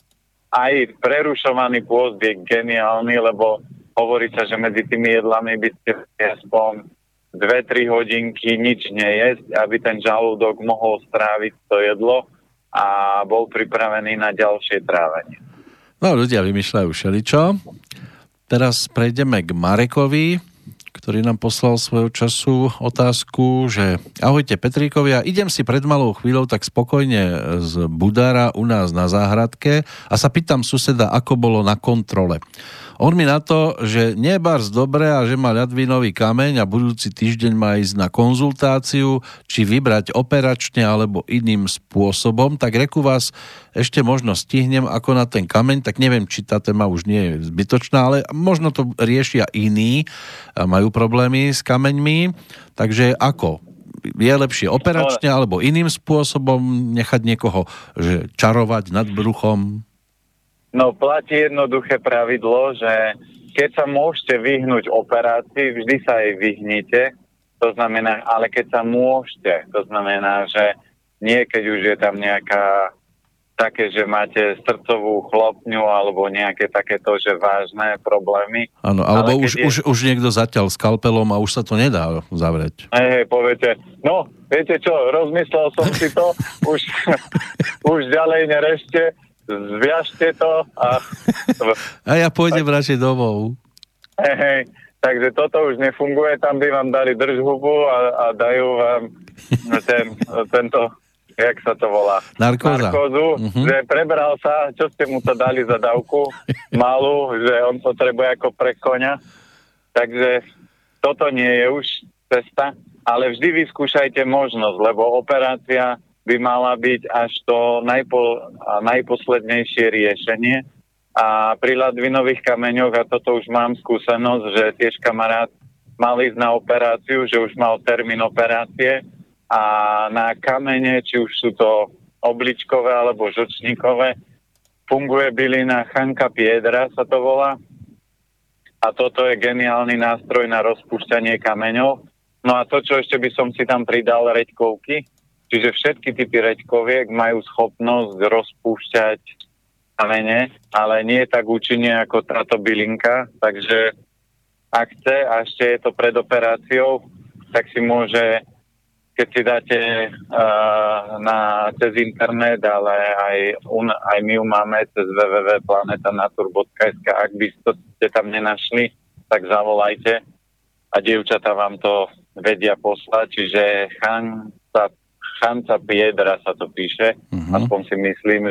aj prerušovaný pôst je geniálny, lebo hovorí sa, že medzi tými jedlami by ste aspoň 2-3 hodinky nič nejesť, aby ten žalúdok mohol stráviť to jedlo a bol pripravený na ďalšie trávenie. No, ľudia vymýšľajú všeličo. Teraz prejdeme k Marekovi, ktorý nám poslal svojho času otázku, že ahojte Petríkovia, idem si pred malou chvíľou tak spokojne z Budára u nás na záhradke a sa pýtam suseda, ako bolo na kontrole. On mi na to, že nie je bárs dobre a že má ľadvinový kameň a budúci týždeň má ísť na konzultáciu, či vybrať operačne alebo iným spôsobom, tak reku vás ešte možno stihnem ako na ten kameň, tak neviem, či tá téma už nie je zbytočná, ale možno to riešia iní a majú problémy s kameňmi, takže ako? Je lepšie operačne alebo iným spôsobom nechať niekoho že čarovať nad bruchom? No, platí jednoduché pravidlo, že keď sa môžete vyhnúť operácii, vždy sa jej vyhnite. To znamená, ale keď sa môžete, to znamená, že nie keď už je tam nejaká také, že máte srdcovú chlopňu alebo nejaké takéto, že vážne problémy. Áno, alebo už niekto zatiaľ skalpelom a už sa to nedá zavrieť. Hej, poviete, no, viete čo, rozmyslel som si to, už ďalej nerešte, zviažte to a ja pôjdem radšej domov. Hej, takže toto už nefunguje, tam by vám dali držhubu a dajú vám tento, jak sa to volá? Narkózu, že prebral sa, čo ste mu to dali za dávku malú, že on potrebuje ako pre koňa. Takže toto nie je už cesta, ale vždy vyskúšajte možnosť, lebo operácia by mala byť až to najposlednejšie riešenie. A pri ľadvinových kameňoch, a toto už mám skúsenosť, že tiež kamarát mal ísť na operáciu, že už mal termín operácie a na kamene, či už sú to obličkové alebo žlčníkové, funguje bylina Chanka Piedra, sa to volá. A toto je geniálny nástroj na rozpúšťanie kameňov. No a to, čo ešte by som si tam pridal, reďkovky. Čiže všetky typy reďkoviek majú schopnosť rozpúšťať kamene, ale nie tak účinne ako táto bylinka. Takže ak chce a ešte je to pred operáciou, tak si môže, keď si dáte cez internet, ale aj my ju máme cez www.planetanatur.sk. Ak by ste tam nenašli, tak zavolajte a dievčatá vám to vedia poslať. Čiže Chanca Piedra sa to píše. Aspoň si myslím,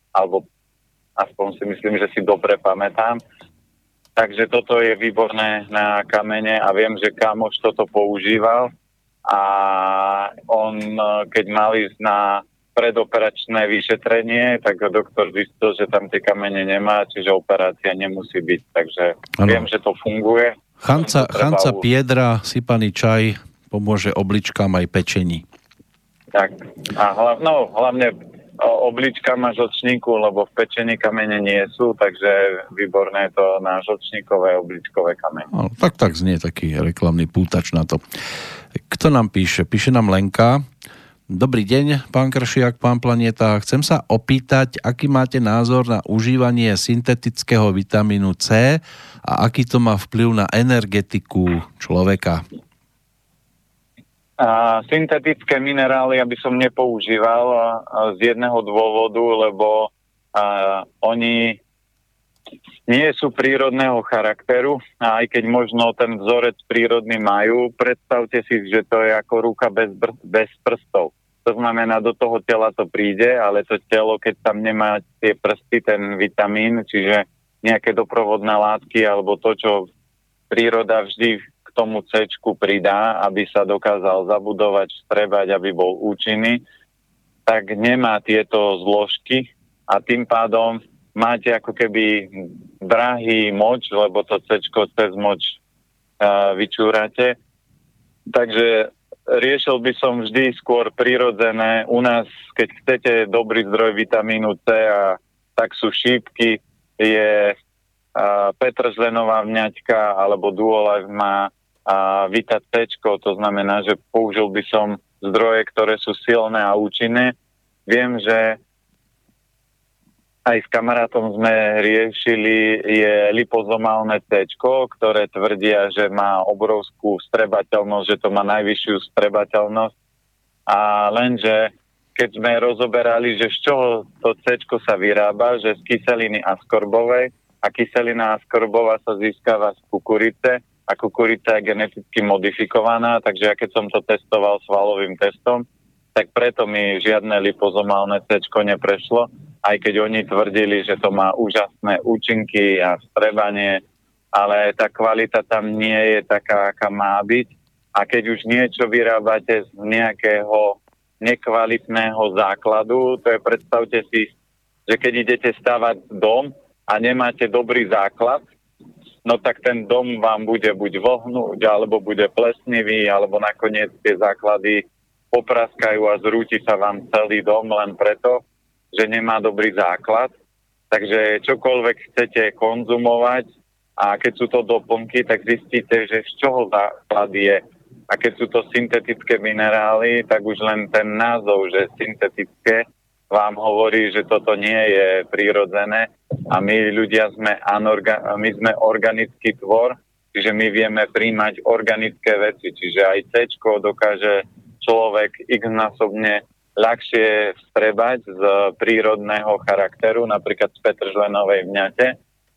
že si dobre pamätám. Takže toto je výborné na kamene a viem, že kamoš toto používal a on, keď mal ísť na predoperačné vyšetrenie, tak doktor zistil, že tam tie kamene nemá, čiže operácia nemusí byť. Takže viem, že to funguje. Chanca Piedra, sypaný čaj, pomôže obličkám aj pečení. Tak. A hlavne oblička má žlčníku, lebo v pečení kamene nie sú, takže výborné je to na žlčníkové obličkové kamene. No, tak znie taký reklamný pútač na to. Kto nám píše? Píše nám Lenka. Dobrý deň, pán Kršiak, pán Planieta. Chcem sa opýtať, aký máte názor na užívanie syntetického vitamínu C a aký to má vplyv na energetiku človeka? Syntetické minerály by som nepoužíval z jedného dôvodu, lebo oni nie sú prírodného charakteru a aj keď možno ten vzorec prírodný majú, predstavte si, že to je ako ruka bez prstov. To znamená, do toho tela to príde, ale to telo, keď tam nemá tie prsty, ten vitamín, čiže nejaké doprovodné látky alebo to, čo príroda vždy k tomu C-čku pridá, aby sa dokázal zabudovať, vstrebať, aby bol účinný, tak nemá tieto zložky a tým pádom máte ako keby drahý moč, lebo to C-čko cez moč vyčúrate. Takže riešil by som vždy skôr prirodzené. U nás, keď chcete dobrý zdroj vitamínu C, tak sú šípky, je petržlenová vňaťka alebo Duolife má Vita C-čko, to znamená, že použil by som zdroje, ktoré sú silné a účinné. Viem, že aj s kamarátom sme riešili, je lipozomálne C-čko, ktoré tvrdia, že má obrovskú vstrebateľnosť, že to má najvyššiu vstrebateľnosť. A lenže, keď sme rozoberali, že z čoho to C-čko sa vyrába, že z kyseliny askorbovej, a kyselina askorbová sa získava z kukurice a kukurica je geneticky modifikovaná, takže ja keď som to testoval svalovým testom, tak preto mi žiadne lipozomálne C-čko neprešlo, aj keď oni tvrdili, že to má úžasné účinky a vstrebanie, ale tá kvalita tam nie je taká, aká má byť. A keď už niečo vyrábate z nejakého nekvalitného základu, to je, predstavte si, že keď idete stavať dom a nemáte dobrý základ, no tak ten dom vám bude buď vohnúť, alebo bude plesnivý, alebo nakoniec tie základy popraskajú a zrúti sa vám celý dom len preto, že nemá dobrý základ. Takže čokoľvek chcete konzumovať a keď sú to doplnky, tak zistíte, že z čoho základ je. A keď sú to syntetické minerály, tak už len ten názov, že syntetické, vám hovorí, že toto nie je prírodzené a my ľudia sme organický tvor, čiže my vieme príjmať organické veci, čiže aj C-čko dokáže človek x-násobne ľahšie vstrebať z prírodného charakteru, napríklad z petržlenovej vňate.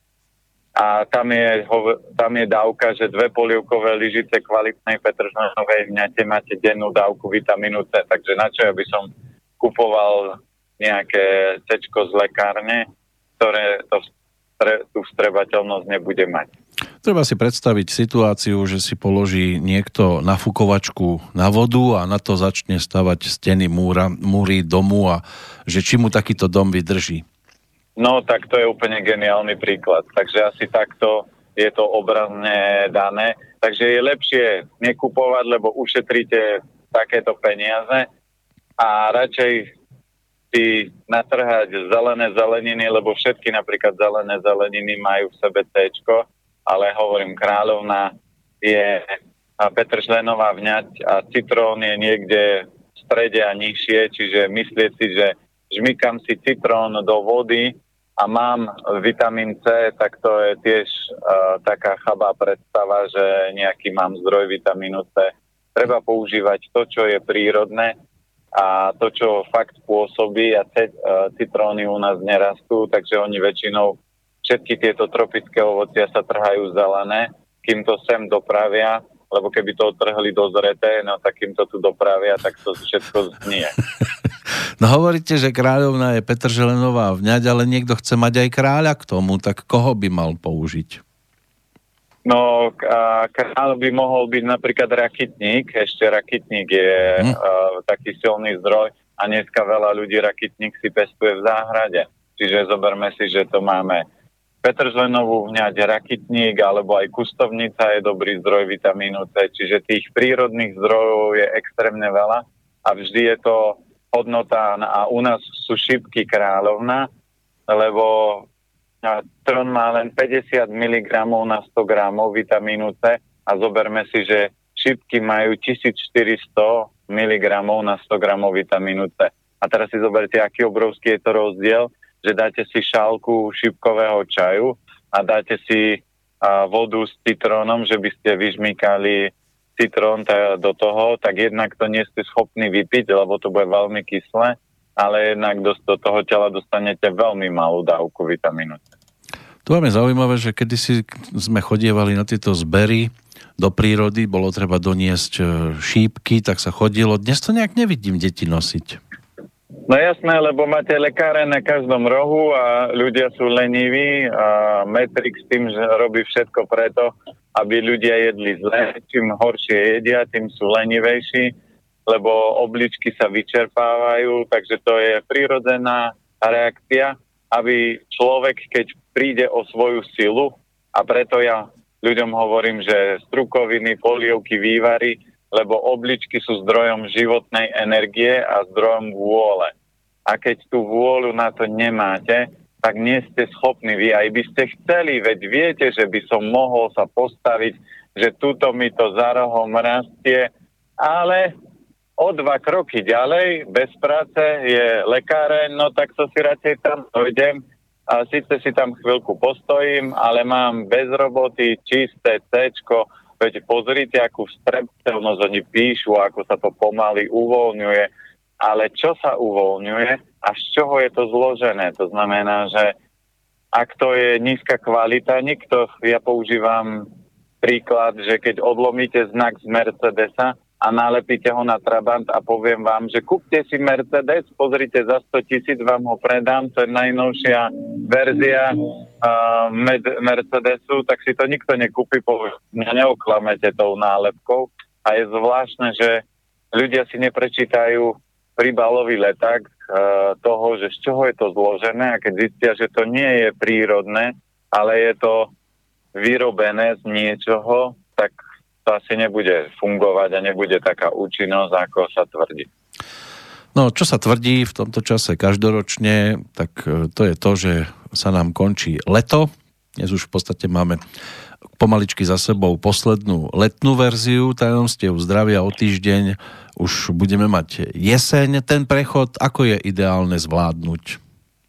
A tam je dávka, že 2 polievkové lyžice kvalitnej petržlenovej vňate máte dennú dávku vitamínu C. Takže na čo ja by som kupoval nejaké C-čko z lekárne, ktoré tú vstrebateľnosť nebude mať. Treba si predstaviť situáciu, že si položí niekto nafukovačku na vodu a na to začne stavať steny múry domu a že či mu takýto dom vydrží. No, tak to je úplne geniálny príklad. Takže asi takto je to obrazne dané. Takže je lepšie nekupovať, lebo ušetríte takéto peniaze a radšej si natrhať zelené zeleniny, lebo všetky napríklad zelené zeleniny majú v sebe C-čko, ale hovorím, kráľovná je petržlenová vňať a citrón je niekde v strede a nižšie, čiže myslieť si, že žmykam si citrón do vody a mám vitamín C, tak to je tiež taká chabá predstava, že nejaký mám zdroj vitamínu C. Treba používať to, čo je prírodné a to, čo fakt pôsobí a citróny u nás nerastú, takže oni väčšinou všetky tieto tropické ovocia sa trhajú zelené, kým to sem dopravia, lebo keby to otrhli dozreté, no tak kým to tu dopravia, tak to všetko znie. No hovoríte, že kráľovná je petržlenová vňať, ale niekto chce mať aj kráľa k tomu, tak koho by mal použiť? No, kráľ by mohol byť napríklad rakytník. Ešte rakytník je taký silný zdroj a dneska veľa ľudí rakytník si pestuje v záhrade. Čiže zoberme si, že to máme petržlenovú vňať, rakytník alebo aj kustovnica je dobrý zdroj vitamínu C. Čiže tých prírodných zdrojov je extrémne veľa a vždy je to hodnota a u nás sú šípky kráľovna, lebo citrón má len 50 mg na 100 g vitamínu C a zoberme si, že šípky majú 1400 mg na 100 g vitamínu C. A teraz si zoberte, aký obrovský je to rozdiel, že dáte si šálku šípkového čaju a dáte si vodu s citrónom, že by ste vyžmýkali citrón do toho, tak jednak to nie ste schopní vypiť, lebo to bude veľmi kyslé. A ale jednak do toho tela dostanete veľmi malú dávku vitamínu C. Tu máme zaujímavé, že kedysi sme chodievali na tieto zbery do prírody, bolo treba doniesť šípky, tak sa chodilo. Dnes to nejak nevidím deti nosiť. No jasné, lebo máte lekáre na každom rohu a ľudia sú leniví a Matrix tým, že robí všetko preto, aby ľudia jedli zle. Čím horšie jedia, tým sú lenivejší, lebo obličky sa vyčerpávajú, takže to je prirodzená reakcia, aby človek, keď príde o svoju silu, a preto ja ľuďom hovorím, že strukoviny, polievky, vývary, lebo obličky sú zdrojom životnej energie a zdrojom vôle. A keď tú vôľu na to nemáte, tak nie ste schopní. Vy aj by ste chceli, veď viete, že by som mohol sa postaviť, že tuto mi to za rohom rastie, ale o 2 kroky ďalej, bez práce, je lekáreň, no tak to si radšej tam dojdem a síce si tam chvíľku postojím, ale mám bez roboty čisté C-čko, veď pozrite, akú vstrebiteľnosť oni píšu, ako sa to pomaly uvoľňuje, ale čo sa uvoľňuje a z čoho je to zložené? To znamená, že ak to je nízka kvalita, ja používam príklad, že keď odlomíte znak z Mercedesa, a nalepíte ho na Trabant a poviem vám, že kúpte si Mercedes, pozrite, za 100 000 vám ho predám, to je najnovšia verzia Mercedesu, tak si to nikto nekúpi, neoklamete tou nálepkou. A je zvláštne, že ľudia si neprečítajú príbalový leták toho, že z čoho je to zložené, a keď zistia, že to nie je prírodné, ale je to vyrobené z niečoho, tak to asi nebude fungovať a nebude taká účinnosť, ako sa tvrdí. No, čo sa tvrdí v tomto čase každoročne, tak to je to, že sa nám končí leto. Dnes už v podstate máme pomaličky za sebou poslednú letnú verziu Tajomstiev zdravia. O týždeň už budeme mať jeseň. Ten prechod, ako je ideálne zvládnuť?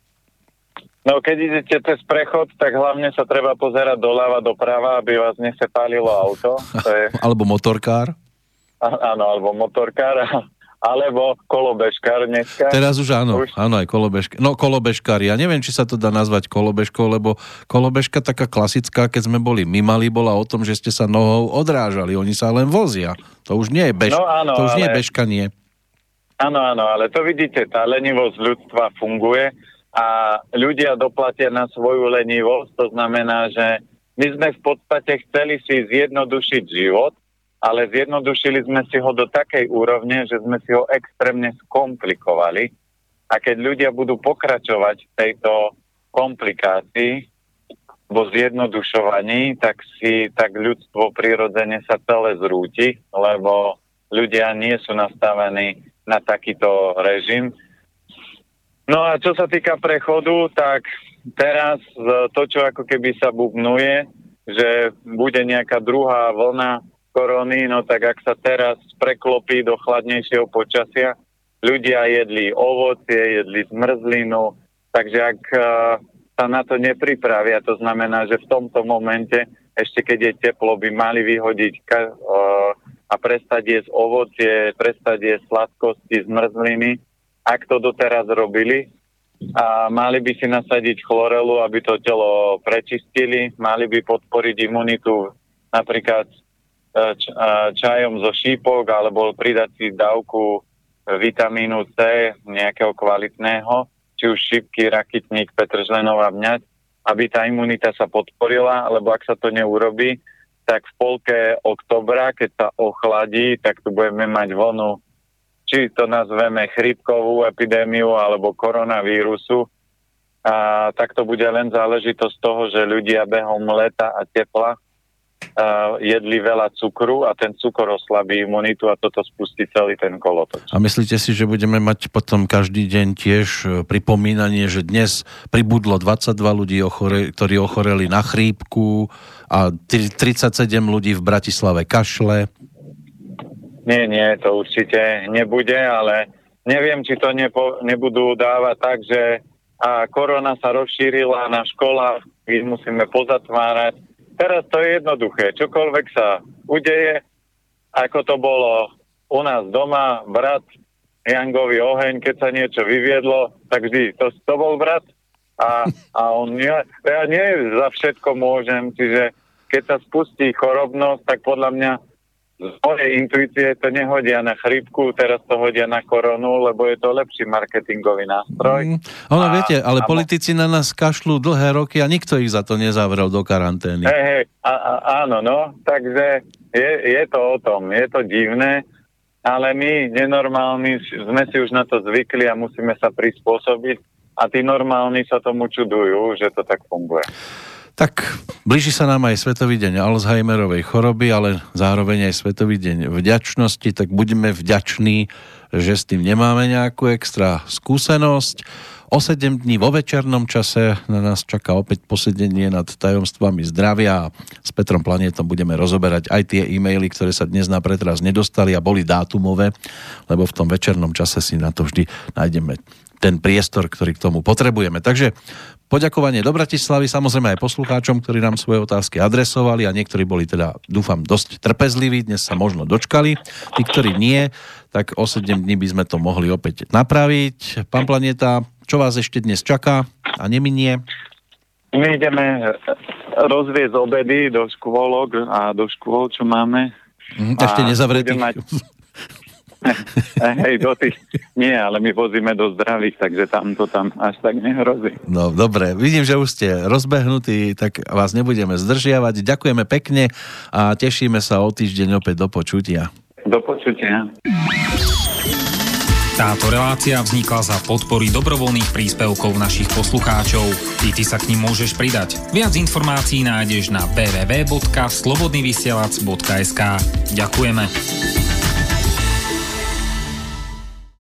No, keď idete cez prechod, tak hlavne sa treba pozerať doľava, doprava, aby vás nesepálilo auto. To je... Alebo motorkár? Áno, alebo motorkár, alebo kolobežkár dneska. Teraz už áno, áno, aj kolobežkár. No, kolobežkár, ja neviem, či sa to dá nazvať kolobežkou, lebo kolobežka taká klasická, keď sme boli my mali, bola o tom, že ste sa nohou odrážali, oni sa len vozia. To už nie je nie je bežkanie. Áno, ale to vidíte, tá lenivosť ľudstva funguje a ľudia doplatia na svoju lenivosť. To znamená, že my sme v podstate chceli si zjednodušiť život, ale zjednodušili sme si ho do takej úrovne, že sme si ho extrémne skomplikovali. A keď ľudia budú pokračovať v tejto komplikácii, vo zjednodušovaní, tak ľudstvo prirodzene sa celé zrúti, lebo ľudia nie sú nastavení na takýto režim. No a čo sa týka prechodu, tak teraz to, čo ako keby sa bubnuje, že bude nejaká druhá vlna korony, no tak ak sa teraz preklopí do chladnejšieho počasia, ľudia jedli ovocie, jedli zmrzlinu, takže ak sa na to nepripravia, to znamená, že v tomto momente, ešte keď je teplo, by mali vyhodiť a prestať jesť ovocie, prestať jesť sladkosti, zmrzliny, ak to doteraz robili, a mali by si nasadiť chlorelu, aby to telo prečistili, mali by podporiť imunitu napríklad čajom zo šípok alebo pridať si dávku vitamínu C nejakého kvalitného, či už šípky, rakytník, petržlenová vňať, aby tá imunita sa podporila, lebo ak sa to neurobí, tak v polke októbra, keď sa ochladí, tak tu budeme mať vlnu, či to nazveme chrípkovú epidémiu alebo koronavírusu. A tak to bude len záležitosť toho, že ľudia behom leta a tepla jedli veľa cukru a ten cukor oslabí imunitu a toto spustí celý ten kolotoč. A myslíte si, že budeme mať potom každý deň tiež pripomínanie, že dnes pribudlo 22 ľudí, ktorí ochoreli na chrípku a 37 ľudí v Bratislave kašle? Nie, to určite nebude, ale neviem, či to nebudú dávať tak, že korona sa rozšírila na školách, ich musíme pozatvárať. Teraz to je jednoduché. Čokoľvek sa udeje, ako to bolo u nás doma, brat Jangovi oheň, keď sa niečo vyviedlo, tak vždy, to bol brat. A on ja nie za všetko môžem, čiže keď sa spustí chorobnosť, tak podľa mňa z mojej intuície to nehodia na chrípku, teraz to hodia na koronu, lebo je to lepší marketingový nástroj. Viete, ale politici na nás kašľú dlhé roky a nikto ich za to nezavrel do karantény. Áno, no, takže je to o tom, je to divné, ale my, nenormálni, sme si už na to zvykli a musíme sa prispôsobiť a tí normálni sa tomu čudujú, že to tak funguje. Tak blíži sa nám aj Svetový deň Alzheimerovej choroby, ale zároveň aj Svetový deň vďačnosti, tak buďme vďační, že s tým nemáme nejakú extra skúsenosť. O 7 dní vo večernom čase na nás čaká opäť posedenie nad tajomstvami zdravia a s Petrom Planétom budeme rozoberať aj tie e-maily, ktoré sa dnes na pretras nedostali a boli dátumové, lebo v tom večernom čase si na to vždy nájdeme ten priestor, ktorý k tomu potrebujeme. Takže poďakovanie do Bratislavy, samozrejme aj poslucháčom, ktorí nám svoje otázky adresovali a niektorí boli teda, dúfam, dosť trpezliví, dnes sa možno dočkali. Tí, ktorí nie, tak o 7 dní by sme to mohli opäť napraviť. Pán Planéta, čo vás ešte dnes čaká a neminie? My ideme rozviesť obedy do škôlok a do škôl, čo máme. Ešte nezavretých. Hej, do tých nie, ale my vozíme do zdravých, takže tam až tak nehrozí. No, dobre, vidím, že už ste rozbehnutí, tak vás nebudeme zdržiavať. Ďakujeme pekne a tešíme sa o týždeň opäť do počutia. Do počutia. Táto relácia vznikla za podpory dobrovoľných príspevkov našich poslucháčov. I ty sa k nim môžeš pridať. Viac informácií nájdeš na www.slobodnyvysielac.sk. Ďakujeme.